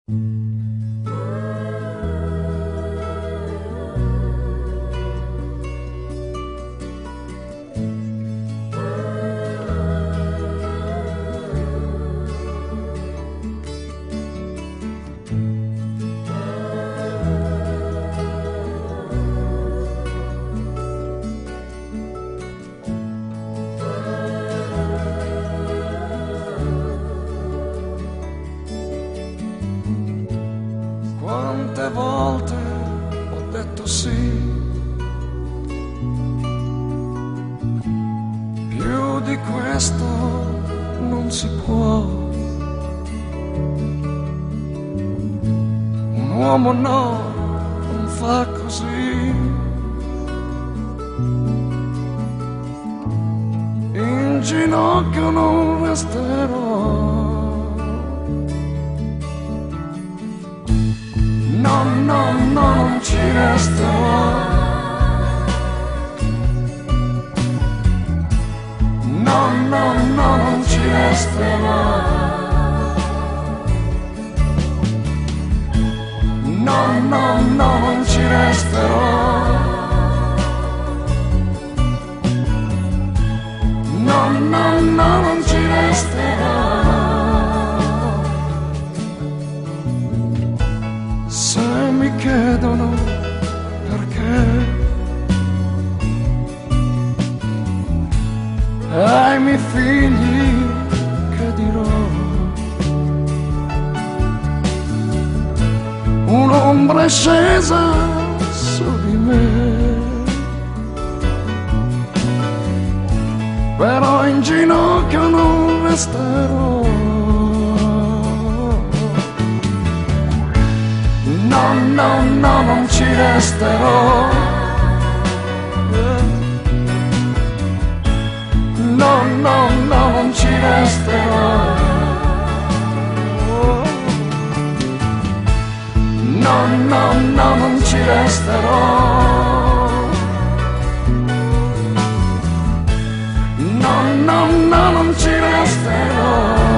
Quante volte ho detto sì, più di questo non si può. Un uomo no, non fa così. In ginocchio non resterò. No, no, no, non ci resterò. No, no, no, non ci resterò. No, no, no, non ci resterò. No, no, no, non ci resterò. Se mi chiedono perché ai miei figli che dirò, un'ombra è scesa su di me, però in ginocchio non resterò. No, no, no, non ci resterò. No, no, no, non ci resterò. No, no, no, non ci resterò. No, no, no, non ci resterò.